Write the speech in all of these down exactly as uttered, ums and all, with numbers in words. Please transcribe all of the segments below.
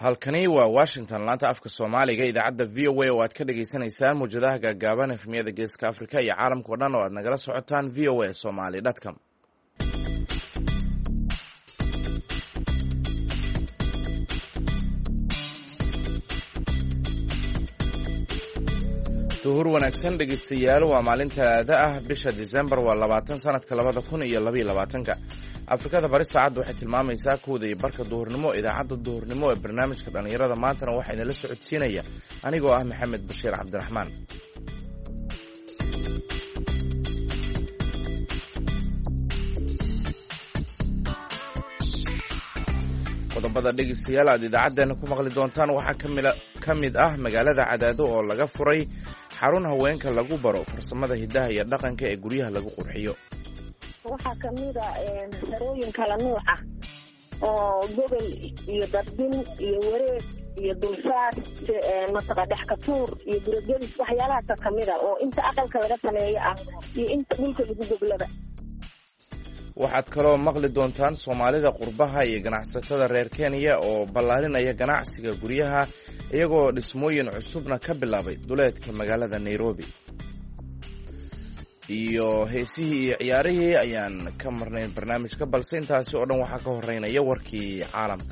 halkani waa Washington laanta afka Soomaaliga idaacadda V O A oo aad ka dhageysanaysaan muujadaha gaagaaban efmiyada Geeska Afrika iyo caalamka oo dhan oo aad nagala socotaan v o a somali dot com. duhur wanaagsan dhegeystayaal, waa maalin Talaado ah, bisha December waa labaatan sanadka labada kun iyo laba iyo labaatanka. Afrikada bari saacaddu waxay tilmaamaysaa kowda iyo barka duhurnimo. Idaacadda duhurnimo ee barnaamijka dhalinyarada maantana waxaa idinla socodsiinaya anigoo ah Maxamed Bashiir Cabdiraxmaan. qodobada dhegeystayaal aad idaacadeena ku maqli doontaan waxaa ka mid ah magaalada Cadaado oo laga furay xarun haweenka lagu baro farsamada hidaha iyo dhaqanka ee guryaha lagu qurxiyo. waxaa kamid ah xarooyin kala nooc ah oo gobol iyo darbin iyo wareeg iyo dulsaar masqa dhex ka tuur iyo gurgelis waxyaalahaas kamid ah oo inta aqalka laga sameeyo ah iyo inta dhulka lagu goblada. waxaad kaloo maqli doontaan Soomaalida qurbaha iyo ganacsatada reer Kenya oo ballaarinaya ganacsiga guryaha iyagoo dhismooyin cusubna ka bilaabay duleedka magaalada Nairobi. iyo heesihii iyo ciyaarihii ayaan ka marnay barnaamijka, balse intaasi oo dhan waxaa ka horeynaya warkii caalamka.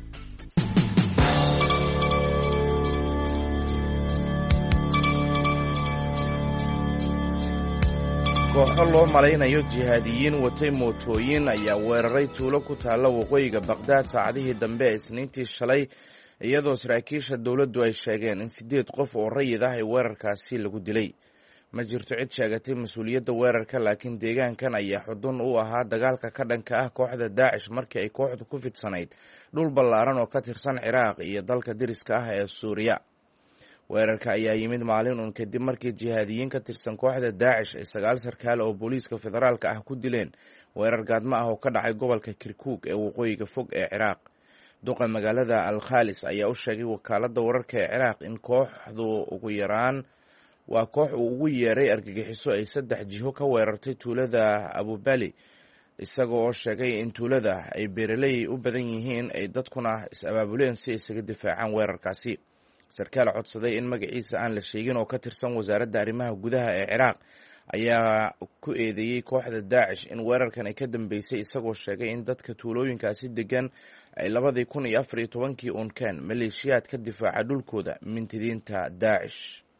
kooxo loo malaynayo jihaadiyiin watay mootooyin ayaa weeraray tuulo ku taalla waqooyiga Baghdad saacadihii dambe ee Isniintii shalay, iyadoo saraakiisha dowladdu ay sheegeen in sideed qof oo rayid ah ay weerarkaasi lagu dilay. ma jirto cid sheegatay mas-uuliyadda weerarka, laakiin deegaankan ayaa xudun u ahaa dagaalka ka dhanka ah kooxda Daacish markii ay kooxdu ku fidsanayd dhul ballaaran oo ka tirsan Ciraaq iyo dalka deriska ah ee Suuriya. weerarka ayaa yimid maalin uun kadib markii jihaadiyiin ka tirsan kooxda Daacish ay sagaal sarkaal oo booliiska federaalka ah ku dileen weerar gaadmo ah oo ka dhacay gobolka Kirkuk ee waqooyiga fog ee Ciraaq. duqa magaalada Al-Khalis ayaa u sheegay wakaaladda wararka ee Ciraaq in kooxdu ugu yaraan waa koox uu ugu yeeray argagixiso ay saddex jiho ka weerartay tuulada Abu Bali, isagoo oo sheegay in tuulada ay beeraley u badan yihiin ay dadkuna is-abaabuleen si ay isaga difaacaan weerarkaasi. sarkaal codsaday in magaciisa aan la sheegin oo ka tirsan wasaaradda arrimaha gudaha ee Ciraaq ayaa ku eedeeyey kooxda Daacish in weerarkan ay ka dambeysay, isagoo sheegay in dadka tuulooyinkaasi degan ay labadii kun iyo afar iyo tobankii unkeen maleeshiyaad ka difaaca dhulkooda mintidiinta Daacish.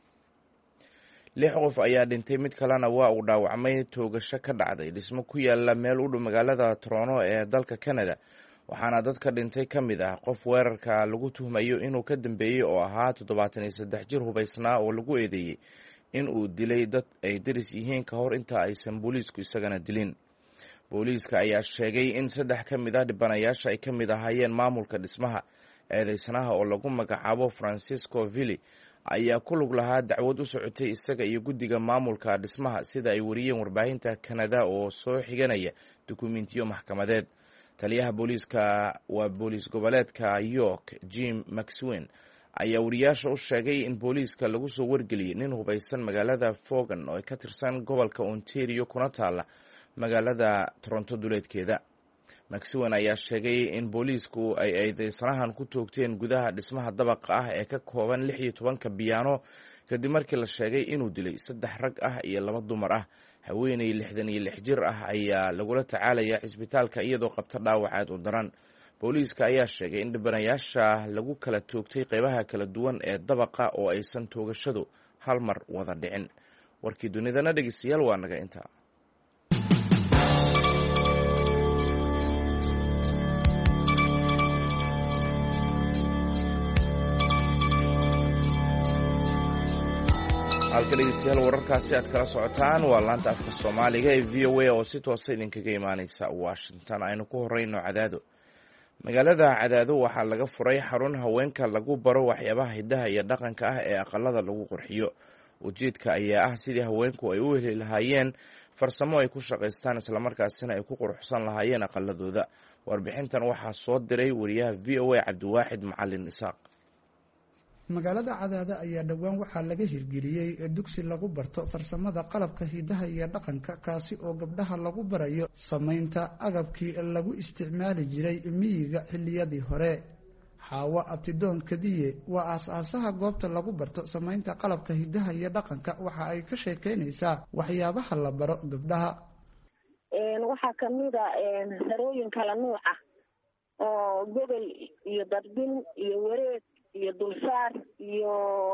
lix qof ayaa dhintay, mid kalena waa uu dhaawacmay toogasho ka dhacday dhismo ku yaala meel u dhow magaalada Toronto ee dalka Canada, waxaana dadka dhintay ka mid ah qof weerarka lagu tuhmayo inuu ka dambeeyey oo ahaa toddobaatan iyo saddex jir hubaysnaa oo lagu eedeeyey in uu dilay dad ay deris yihiin ka hor inta aysan booliisku isagana dilin. booliiska ayaa sheegay in saddex ka mid ah dhibanayaasha ay ka mid ahaayeen maamulka dhismaha. eedeysanaha oo lagu magacaabo Francisco Villi ayaa ku lug lahaa dacwad u socotay isaga iyo guddiga maamulka dhismaha, sida ay wariyeen warbaahinta Canada oo soo xiganaya dukumiintiyo maxkamadeed. taliyaha booliiska waa booliis goboleedka York, Jim Maxwin, ayaa wariyaasha u sheegay in booliiska lagu soo wargeliyey nin hubaysan magaalada Fogan oo ka tirsan gobolka Ontario kuna taala magaalada Toronto duleedkeeda. Maxwin ayaa sheegay in booliisku ay eedeysanahan ku toogteen gudaha dhismaha dabaqa ah ee ka kooban lix iyo tobanka biyaano kadib markii la sheegay inuu dilay saddex rag ah iyo laba dumar ah. haweeney lixdan iyo lix jir ah ayaa lagula tacaalaya cisbitaalka iyadoo qabta dhaawacaad u daran. booliiska ayaa sheegay in dhibanayaasha lagu kala toogtay qeybaha kala duwan ee dabaqa oo aysan toogashadu hal mar wada dhicin. warkii dunidana dhegeystayaal waa naga intaa. halka dhegeystayaal wararkaasi aad kala socotaan waa laanta afka Soomaaliga ee V O A oo si toosa idinkaga imaaneysa Washington. aynu ku horeyno Cadaado. magaalada Cadaado waxaa laga furay xarun haweenka lagu baro waxyaabaha hidaha iyo dhaqanka ah ee aqalada lagu qurxiyo. ujeedka ayaa ah sidii haweenku ay u heli lahaayeen farsamo ay ku shaqaystaan islamarkaasina ay ku quruxsan lahaayeen aqaladooda. warbixintan waxaa soo diray wariyaha V O A Cabdiwaaxid Macalin Isaaq. magaalada Cadaado ayaa dhawaan waxaa laga hirgeliyey dugsi lagu barto farsamada qalabka hidaha iyo dhaqanka, kaasi oo gabdhaha lagu barayo samaynta agabkii lagu isticmaali jiray miyiga xilliyadii hore. Xaawo Abtidoon Kadiye waa aasaasaha goobta lagu barto samaynta qalabka hidaha iyo dhaqanka. Waxa ay ka sheekeynaysaa waxyaabaha la baro gabdhaha. waxaa kamid a sarooyin kala nuuc ah oo gobol iyo darbin iyo wareeg iyo dulsaar iyo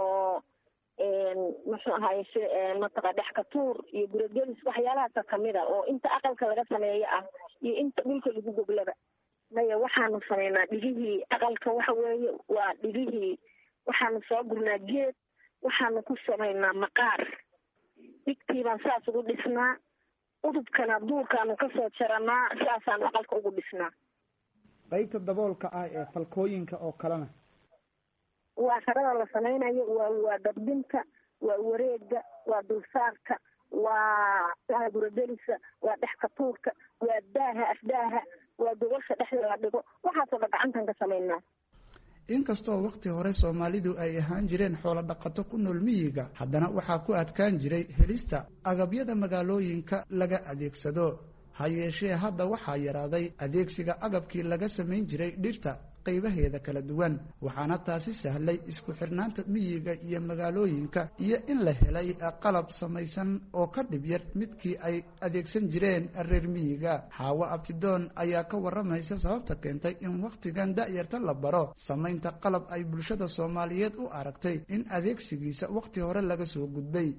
muxuu ahaye mataqa dhex ka tuur iyo guragelis waxyaalahaasa kamid a oo inta aqalka laga sameeyo ah iyo inta dhulka lagu goglaba. maya waxaanu sameynaa dhigihii aqalka waxa weeye waa dhigihii waxaanu soo gurnaa geed waxaanu ku sameynaa maqaar dhigtii baan saas ugu dhisnaa udubkana duurkaanu kasoo jaranaa saasaanu aqalka ugu dhisnaa. qaybta daboolka ah ee falkooyinka oo kalena waa sarada la sameynayo waa waa darbinta waa wareega waa dulsaarka waa guragelisa waa dhex ka tuurka waa daaha afdaaha waa gogosha dhexda la dhigo waxaasoo dhan gacantan ka sameynaa. inkastoo waqti hore Soomaalidu ay ahaan jireen xoolo dhaqato ku nool miyiga, haddana waxaa ku adkaan jiray helista agabyada magaalooyinka laga adeegsado. ha yeeshee hadda waxaa yaraaday adeegsiga agabkii laga samayn jiray dhirta qaybaheeda kala duwan, waxaana taasi sahlay isku xirnaanta miyiga iyo magaalooyinka iyo in la helay qalab samaysan oo ka dhib yar midkii ay adeegsan jireen reer miyiga. Xaawo Abtidoon ayaa ka waramaysa sababta keentay in waqtigan da'yarta la baro samaynta qalab ay bulshada Soomaaliyeed u aragtay in adeegsigiisa waqti hore laga soo gudbay.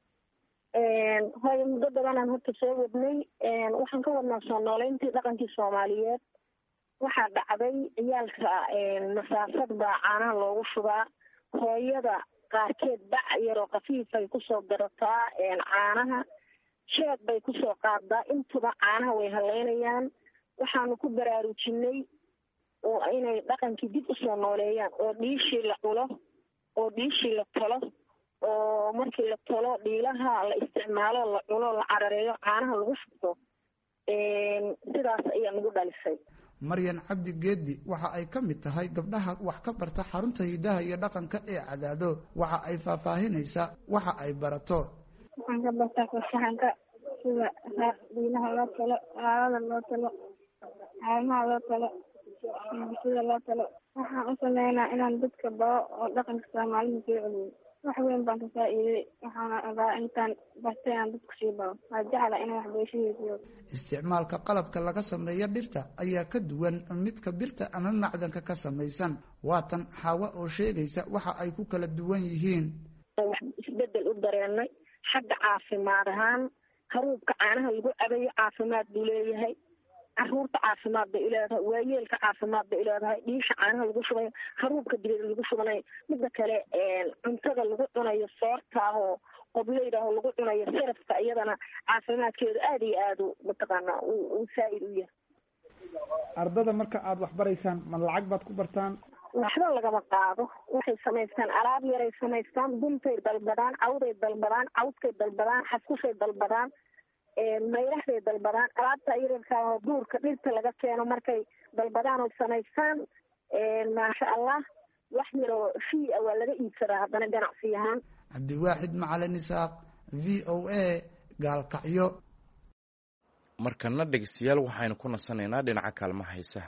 hooyo muddo badanaan horta soo wadnay waxaan ka wadnaa soo nooleyntii dhaqankii Soomaaliyeed. waxaa dhacday ciyaalka masaafad baa caanaha loogu shubaa. hooyada qaarkeed bac yaroo kafiifay kusoo garataa caanaha sheeg bay kusoo qaadaa intuba caanaha way haleynayaan. waxaanu ku baraarujinay oo inay dhaqankii dib usoo nooleeyaan oo dhiishii la culo oo dhiishii la tolo oo markii la tolo dhiilaha la isticmaalo la culo la carareeyo caanaha lagu shubto. sidaas ayaa nagu dhalisay. Maryan Cabdi Geedi waxa ay ka mid tahay gabdhaha wax ka barta xarunta hidaha iyo dhaqanka ee Cadaado. waxa ay faahfaahinaysaa waxa ay barato. waxaan ka bartaa farshaxanka sida dhiilaha loo talo, aalada loo talo, caanaha loo talo, sida loo talo. waxaan u sameynaa inaan dadka baro oo dhaqanka Soomaalida soo celiyo. wax weyn baan ka faa'iiday. waxaana rabaa intaan bartay aan dadku sii baro. waa jecla inaan waxbarashadiisa. isticmaalka qalabka laga sameeyo dhirta ayaa ka duwan midka birta ama macdanka ka samaysan. waatan Xaawo oo sheegaysa waxa ay ku kala duwan yihiin. wax isbedel u dareenay xagga caafimaad ahaan. haruubka caanaha lagu cabayo caafimaad buu leeyahay. caruurta caafimaad bay leedahay. waayeelka caafimaad bay leedahay. dhiisha caanaha lagu shubayo, haruubka dibada lagu shubanayo. midda kale cuntada lagu cunayo soortaah oo qobleyda oo lagu cunayo sarafka iyadana caafimaadkeedu aad iyo aad mataqaanaa uu saa'id u yahay. ardada marka aad wax baraysaan ma lacag baad ku bartaan? waxba lagama qaado. waxay samaystaan alaab yaray samaystaan. buntay dalbadaan, cawday dalbadaan, cawskay dalbadaan, xaskushay dalbadaan, mayraxday dalbadaan. alaabta yararkaa oo duurka dhirta laga keeno markay dalbadaan oo samaystaan. maasha allah wax yaroo fii a waa laga iibsadaa haddana ganacsi ahaan. Cabdiwaaxid Macalin Isaaq, V O A, Gaalkacyo. markana dhegeystayaal waxaynu ku nasanaynaa dhinaca kaalmaha heesaha.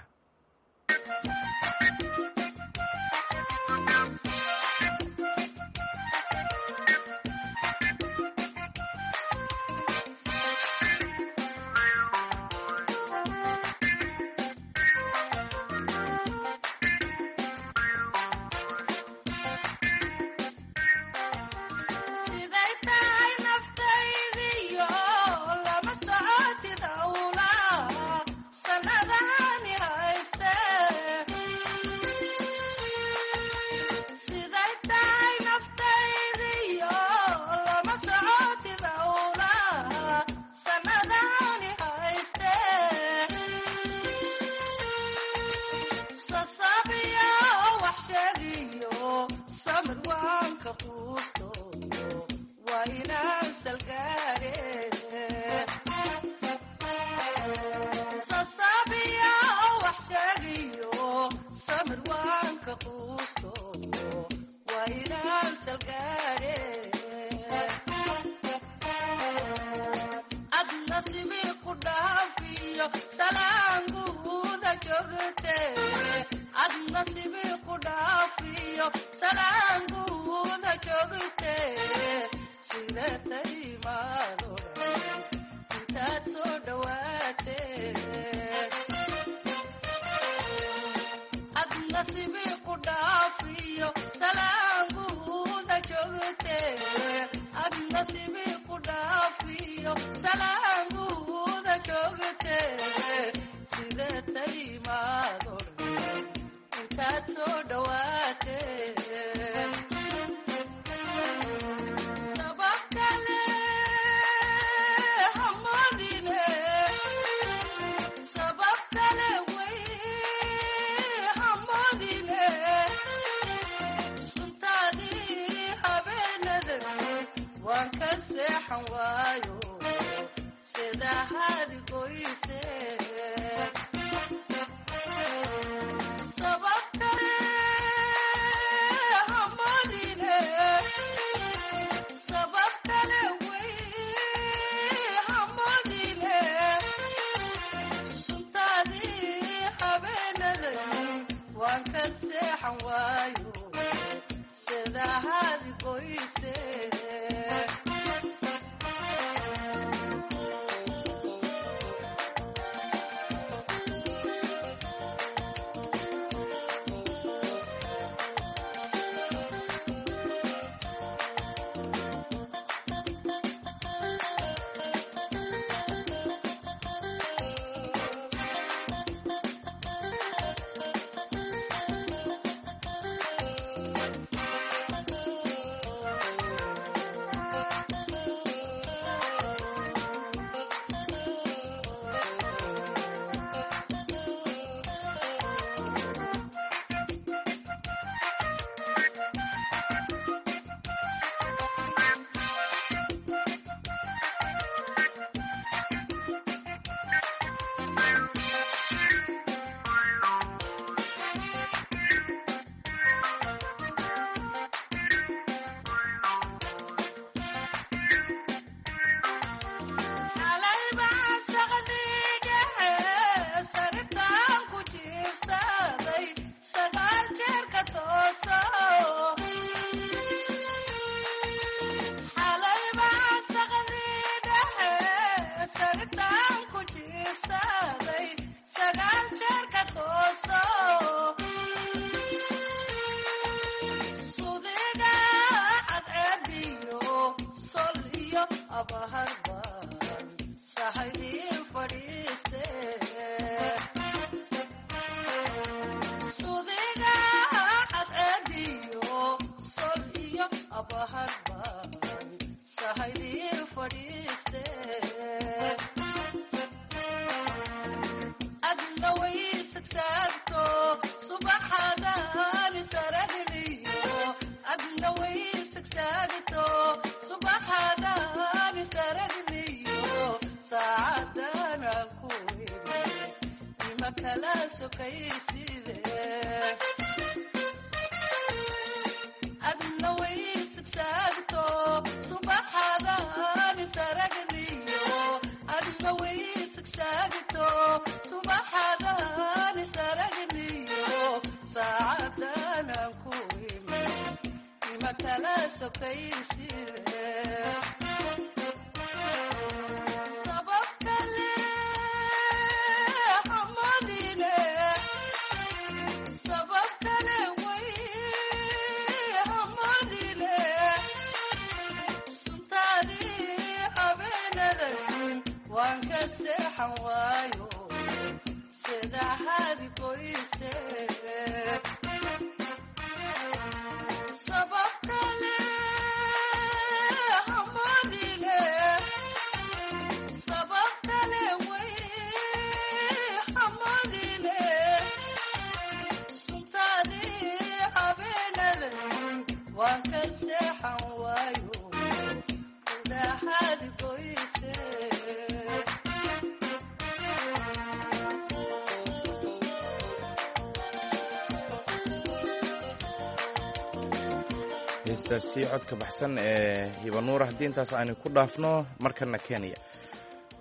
heestaasi codka baxsan ee hibanuur haddii intaas aynu ku dhaafno markana Kenya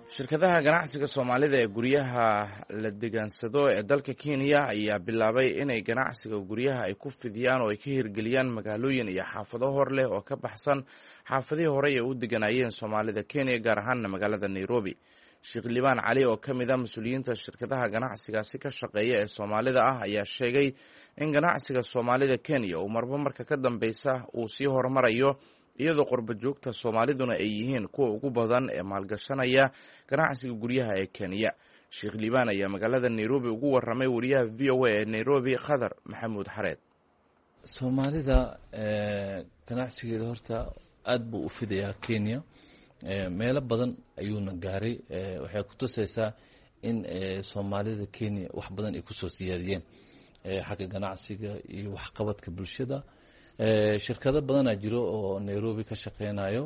shirkadaha ganacsiga soomaalida ee guryaha la degaansado ee dalka Kenya ayaa bilaabay inay ganacsiga guryaha ay ku fidiyaan oo ay ka hirgeliyaan magaalooyin iyo xaafado hor leh oo ka baxsan xaafadihii hore ee u deganayeen Soomaalida Kenya gaar ahaan magaalada Nairobi. Sheekh Liibaan Cali oo ka mid ah mas'uuliyiinta shirkadaha ganacsigaasi ka shaqeeya ee Soomaalida ah ayaa sheegay in ganacsiga Soomaalida Kenya uu marba marka ka dambeysa uu sii horumarayo iyadoo qurba joogta Soomaaliduna ay yihiin kuwa ugu badan ee maalgashanaya ganacsiga guryaha ee Kenya. Sheekh Liibaan ayaa magaalada Nairobi ugu waramay wariyaha V O A ee Nairobi Khadar Maxamuud Xareed. Soomaalida ganacsigeeda horta aad buu u fidayaa Kenya, meelo badan ayuuna gaaray. Waxay ku tusaysaa in Soomaalida Kenya wax badan ay kusoo siyaadiyeen xagga ganacsiga iyo waxqabadka bulshada. shirkado badan aa jiro oo Nairobi ka shaqeynayo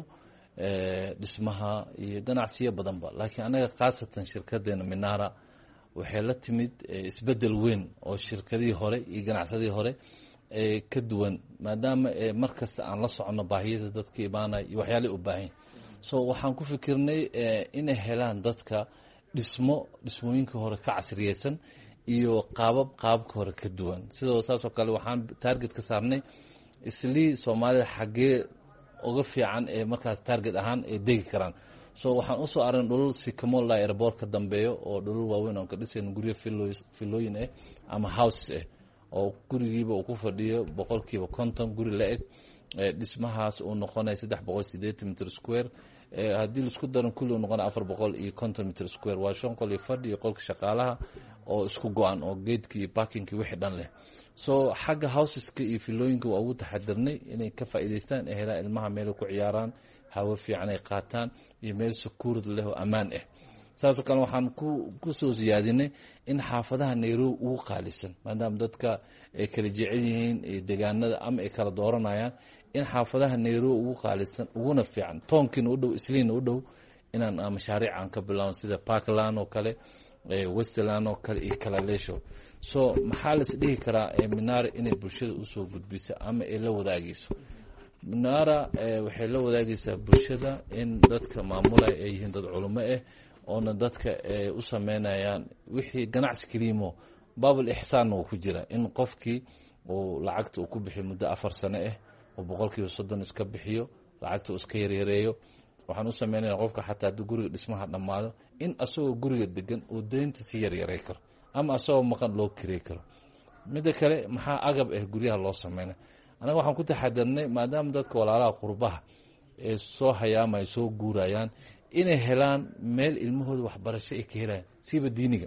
dhismaha iyo ganacsiyo badanba, laakiin anaga khaasatan shirkadeena Minara waxay la timid isbedel weyn oo shirkadii hore iyo ganacsadii hore ee ka duwan, maadaama markasta aan la socono baahiyada dadka imaanay iyo waxyaalo u baahan. So waxaan ku fikirnay inay helaan dadka dhismo dhismooyinka hore ka casriyeysan iyo qaabab qaabka hore ka duwan. sidoo saas oo kale waxaan target ka saarnay isli Soomaalida xagee uga fiican ee markaas target ahaan ay degi karaan. So waxaan u soo arin dhul Sycamore airport ka dambeeyo oo dhul waaweyn oo ka dhisay guryo filooyin ah ama houses ah oo gurigiiba uu ku fadhiyo boqolkiiba konton guri la eg. dhismahaas uu noqonay saddex boqol iyo siddeetan mitir square, haddii la isku daro kulli uu noqonay afar boqol iyo konton mitir square. waa shan qol iyo fadhi iyo qolka shaqaalaha oo isku go'an oo geedka iyo parkingki wixii dhan leh. So xagga houseska iyo filooyinka waa ugu taxadirnay inay ka faa'iidaystaan ee helaan ilmaha meel ku ciyaaraan, hawo fiican ay qaataan iyo meel security leh oo ammaan ah. saasoo kale waxaan ku ku soo siyaadinay in xaafadaha Nairobi ugu qaalisan, maadaama dadka ay kala jecel yihiin deegaanada ama ay kala dooranayaan, in xaafadaha Nairobi ugu qaalisan uguna fiican toonkiina u dhow isliina u dhow inaan mashaariic aan ka bilaawno sida Parkland oo kale, Westland oo kale iyo kala leesho. So maxaa la isdhihi karaa Minara inay bulshada u soo gudbiso ama ay la wadaagayso. Minara waxay la wadaagaysaa bulshada in dadka maamulaya ay yihiin dad culimo ah oona dadka u sameynayaan wixii ganacsi kaliimo baabul ihsaan oo ku jira, in qofkii uu lacagta uu ku bixiyo muddo afar sano ah oo boqolkiiba soddon iska bixiyo, lacagta uu iska yareeyo. waxaan u sameynayaa qofka xataa haddii guriga dhismaha dhammaado in asagoo guriga degan uu deynta si yaryarey karo ama asagoo maqan loo kirey karo. midda kale maxaa agab ah guryaha loo sameynaya, anaga waxaan ku taxadarnay maadaama dadka walaalaha qurbaha ee soo hayaamay soo guurayaan inay helaan meel ilmahooda waxbarasho ay ka helayaan siiba diiniga.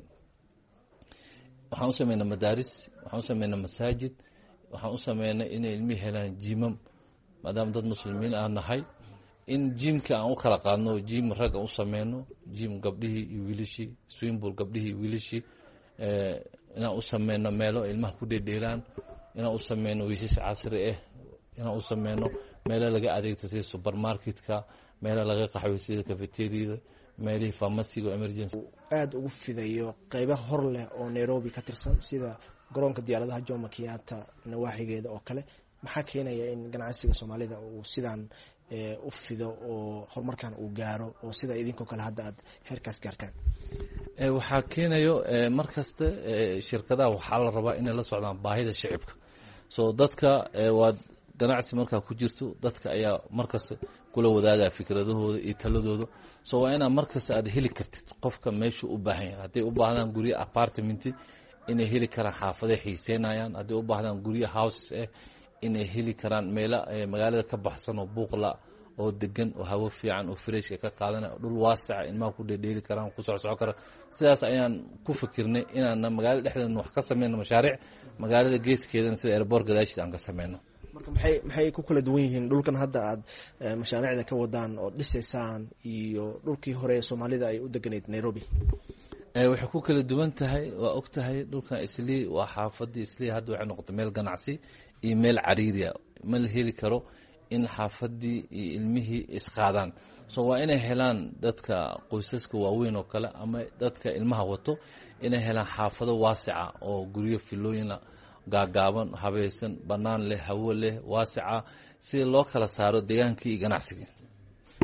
waxaan u sameynaa madaaris, waxaan u sameynaa masaajid, waxaan u sameynaa inay ilmihi helaan jimam maadaama dad muslimiin ah nahay, in jimka aan u kala qaadno, jim rag aan u sameyno, jim gabdhihii iyo wiilashii, swimming pool gabdhihii iyo wiilashii, inaan u sameyno meelo ilmaha ku dheedheelaan, inaan u sameyno wiishasha casri ah, inaan u sameyno meelo laga adeegto sida supermarketka, meelo laga qaxwo sida cafeteriada, meelihii pharmacy-ga oo emergency. aad ugu fidayo qaybo hor leh oo Nairobi ka tirsan sida garoonka diyaaradaha Jomo Kenyatta nawaaxigeeda oo kale. maxaa keenaya in ganacsiga Soomaalida uu sidaan u fido oo horumarkan uu gaaro oo sida idinkoo kale hadda aad heerkaas gaartaan? waxaa keenayo markasta shirkadaha waxaa la rabaa inay la socdaan baahida shacabka. So dadka waa ganacsi markaa ku jirto, dadka ayaa markasta kula wadaaga fikradahooda iyo taladooda. So waa inaad markasta aad heli kartid qofka meeshu u baahan yahay. hadday u baahdaan guryo apartment inay heli karaan xaafaday xiiseynayaan, hadday u baahdaan guryo houses ah inay heli karaan meelo magaalada ka baxsan oo buuqla oo degan oo hawo fiican oo fresh ka qaadanaya, dhul waasic ilmaha ku dheedheeli karaan, ku socodso karaan. sidaas ayaan ku fikirnay inaan magaalada dhexdeeda wax ka sameyno mashaariic, magaalada geeskeedana sida airport gadaashiisa aan ka sameyno. marka maxay maxay ku kala duwan yihiin dhulkan hadda aad mashaariicda ka wadaan oo dhisaysaan iyo dhulkii hore Soomaalida ay u deganayd Nairobi? waxay ku kala duwan tahay, waa og tahay dhulkan Islii waa xaafadii Islii hadda waxay noqotay meel ganacsi iyo meel cariiriya, ma la heli karo in xaafadii iyo ilmihii isqaadaan. So waa inay helaan dadka qoysaska waaweyn oo kale ama dadka ilmaha wato inay helaan xaafado waasica oo guryo filooyina gaagaaban, habaysan, bannaan leh, hawo leh, waasica, si loo kala saaro deegaankii iyo ganacsigii.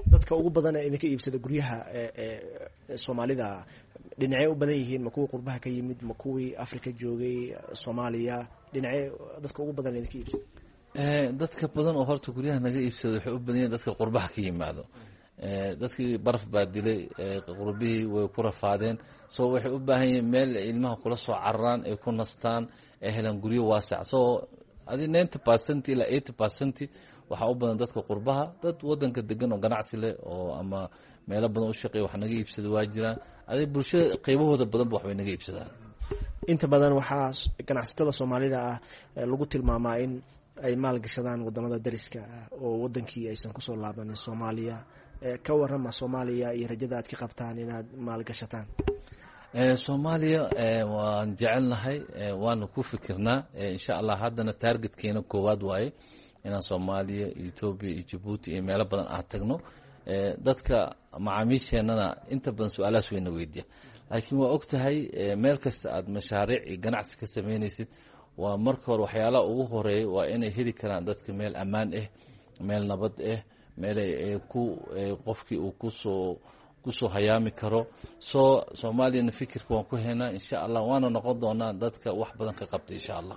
dadka ugu badan ee idinka iibsada guryaha soomaalida dhinacay u badan yihiin ma kuwii qurbaha ka yimid ma kuwii africa joogay soomaaliya dhinacay dadka ugu badan idinka iibsada dadka badan oo horta guryaha naga iibsada waxay u badan yihiin dadka qurbaha ka yimaado dadkii baraf baa dilay qurbihii way ku rafaadeen so waxay u baahan yihiin meel ilmaha kula soo cararaan ay ku nastaan ay helaan guryo waasac so adi ninety percent ilaa eighty percent waxaa u badan dadka qurbaha dad wadanka degan oo ganacsi leh oo ama meelo badan u shaqeeya wax naga iibsada waa jiraan adi bulshada qaybahooda badanba wax bay naga iibsadaan inta badan waxaa ganacsatada soomaalida ah lagu tilmaamaa in ay maalgashadaan wadamada dariska ah oo wadankii aysan kusoo laabanin soomaaliya ka warama soomaaliya iyo rajada aad ka qabtaan inaad maalgashataan soomaaliya waan jecelnahay waana ku fikirnaa insha allah haddana taargetkeena koowaad waaye inaan soomaaliya etoobiya iyo jabuuti iyo meelo badan aan tagno dadka macaamiisheenana inta badan su-aalahaas wayna weydiya laakiin waa og tahay meel kasta aad mashaariic iyo ganacsi ka samaynaysid waa marka hore waxyaalaha ugu horeeya waa inay heli karaan dadka meel ammaan ah meel nabad ah meel ku qofkii uu kusoo kusoo hayaami karo soo soomaaliyana fikirka waan ku haynaa insha allah waana noqon doonaa dadka wax badan ka qabta insha allah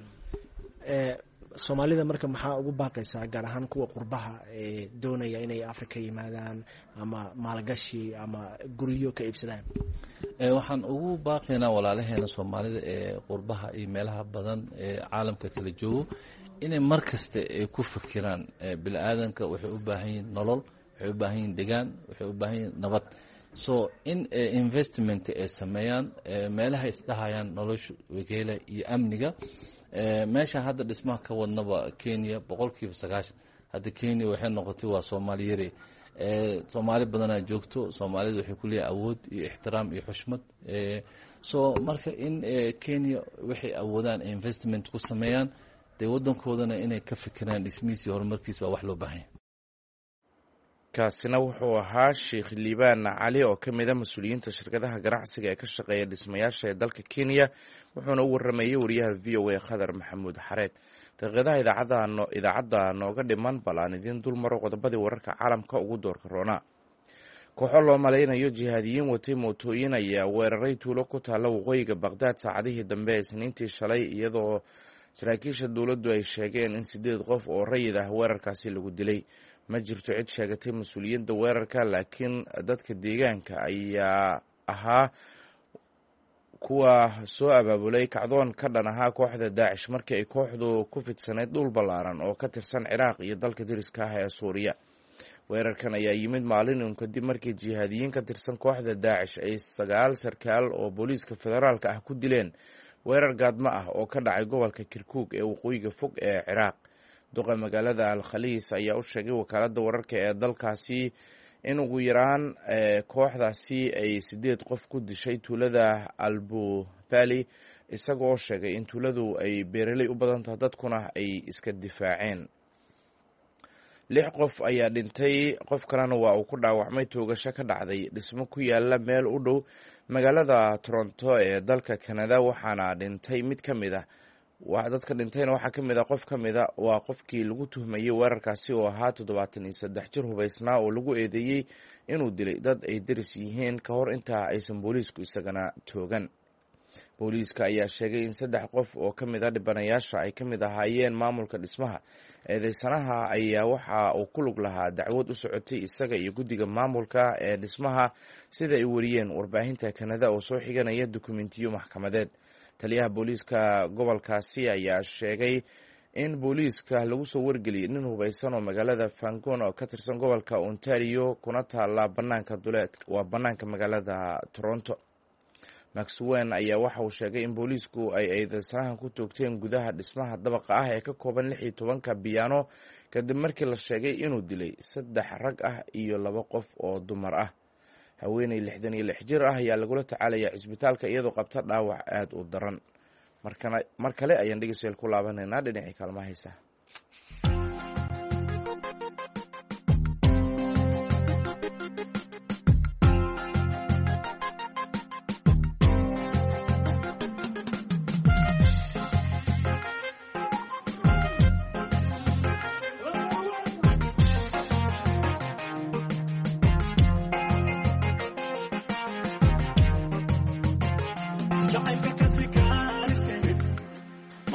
soomaalida marka maxaa ugu baaqaysaa gaar ahaan kuwa qurbaha ee doonaya inay africa yimaadaan ama maalgashi ama guryo ka iibsadaan waxaan ugu baaqaynaa walaalaheena soomaalida ee qurbaha iyo meelaha badan ee caalamka kala joogo inay mar kasta ay ku fikiraan bini-aadanka waxay u baahan yihiin nolol waxay u baahan yihiin degaan waxay u baahan yihiin nabad so in investment ay sameeyaan meelaha isdhahayaan nolosha wageela iyo amniga meesha hadda dhismaha ka wadnaba kenya boqol kiiba sagaashan hadda kenya waxay noqotay waa soomaali yare soomaali badanaa joogto soomaalida waxay ku leeyahay awood iyo ixtiraam iyo xushmad so marka in kenya waxay awoodaan investment ku sameeyaan dee waddankoodana inay ka fikiraan dhismihiisa iyo horumarkiisa waa wax loo baahanya kaasina wuxuu ahaa sheekh liibaan cali oo ka mid a mas-uuliyiinta shirkadaha ganacsiga ee ka shaqeeya dhismayaasha ee dalka kenya wuxuuna u waramayey wariyaha v o a khadar maxamuud xareed daqiiqadaha idaacadda nooga dhiman bal aan idiin dul maro qodobadii wararka caalamka ugu doorka roonaa kooxo loo malaynayo jihaadiyiin watay mootooyin ayaa weeraray tuulo ku taalla waqooyiga baqdaad saacadihii dambe ee isniintii shalay iyadoo saraakiisha dowladdu ay sheegeen in sideed qof oo rayid ah weerarkaasi lagu dilay ma jirto cid sheegatay mas-uuliyadda weerarka laakiin dadka deegaanka ayaa ahaa kuwa soo abaabulay kacdoon ka dhan ahaa kooxda daacish markii ay kooxdu ku fidsanayd dhul ballaaran oo ka tirsan ciraaq iyo dalka deriska ah ee suuriya weerarkan ayaa yimid maalin uun kadib markii jihaadiyiin ka tirsan kooxda daacish ay sagaal sarkaal oo booliiska federaalka ah ku dileen weerar gaadmo ah oo ka dhacay gobolka kirkuug ee waqooyiga fog ee ciraaq duqa magaalada al khaliis ayaa u sheegay wakaaladda wararka ee dalkaasi in ugu yaraan kooxdaasi ay sideed qof ku dishay tuulada albubali isagoo sheegay in tuuladu ay beeraley u badan tahay dadkuna ay iska difaaceen lix qof ayaa dhintay qof kalena waa uu ku dhaawacmay toogasho ka dhacday dhismo ku yaala meel u dhow magaalada toronto ee dalka canada waxaana dhintay mid ka mid ah dadka dhintayna waxaa ka mid a qof ka mid a waa qofkii lagu tuhmayey weerarkaasi oo ahaa toddobaatan iyo saddex jir hubaysnaa oo lagu eedeeyey inuu dilay dad ay deris yihiin ka hor intaa aysan booliisku isagana toogan booliiska ayaa sheegay in saddex qof oo ka mid a dhibanayaasha ay ka mid ahaayeen maamulka dhismaha eedeysanaha ayaa waxa uu ku lug lahaa dacwad u socotay isaga iyo guddiga maamulka ee dhismaha sida ay wariyeen warbaahinta kanada oo soo xiganaya dukumentiyo maxkamadeed taliyaha booliiska gobolkaasi ayaa sheegay in booliiska lagu soo wargeliyay nin hubaysan oo magaalada fangon oo ka tirsan gobolka ontario kuna taala banaanka duleed waa banaanka magaalada toronto maxwen ayaa waxa uu sheegay in booliisku ay eedeysanahan ku toogteen gudaha dhismaha dabaqa ah ee ka kooban lix iyo tobanka biyaano kadib markii la sheegay inuu dilay saddex rag ah iyo laba qof oo dumar ah haweeney lixdan iyo lix jir ah ayaa lagula tacaalaya cisbitaalka iyadoo qabta dhaawac aada u daran markana mar kale ayaan dhegeystayaal ku laabanaynaa dhinacii kaalmaha heesaha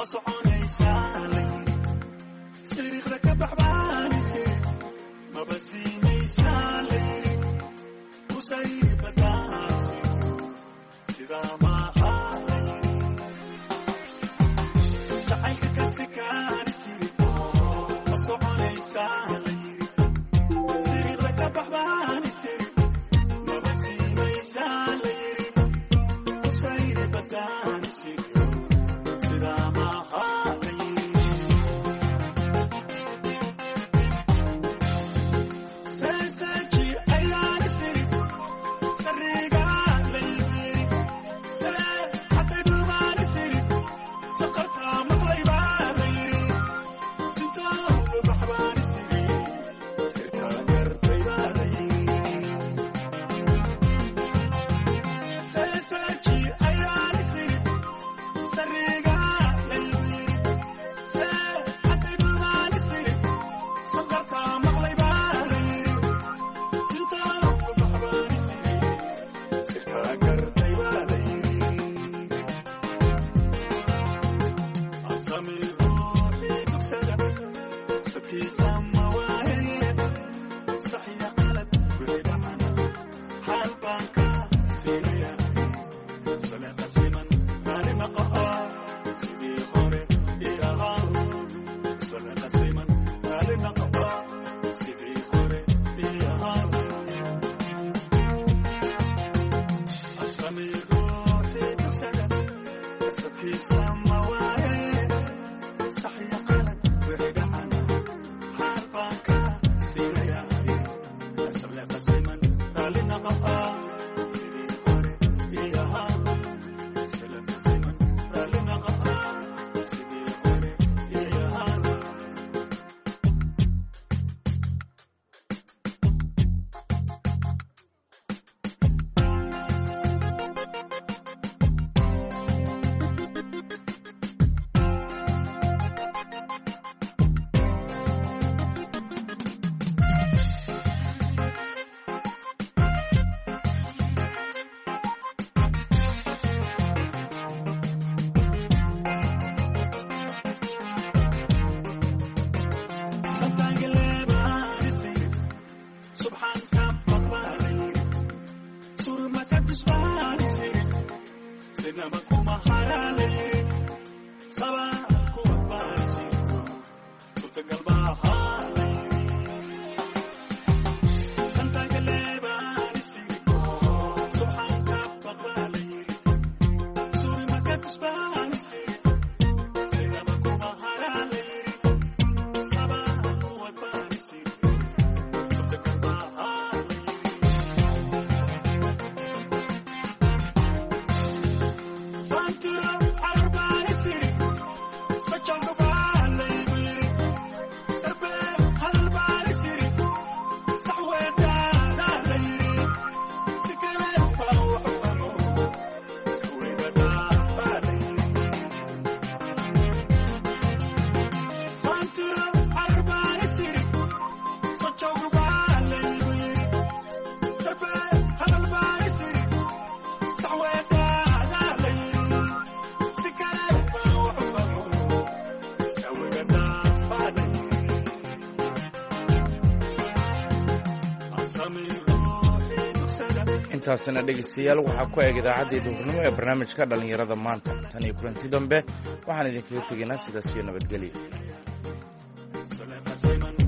intaasina dhegeystayaal waxaa ku eeg idaacaddii duhurnimo ee barnaamijka dhallinyarada maanta tan iyo kulanti dambe waxaan idinkaga tegaynaa sidaas iyo nabadgelyo.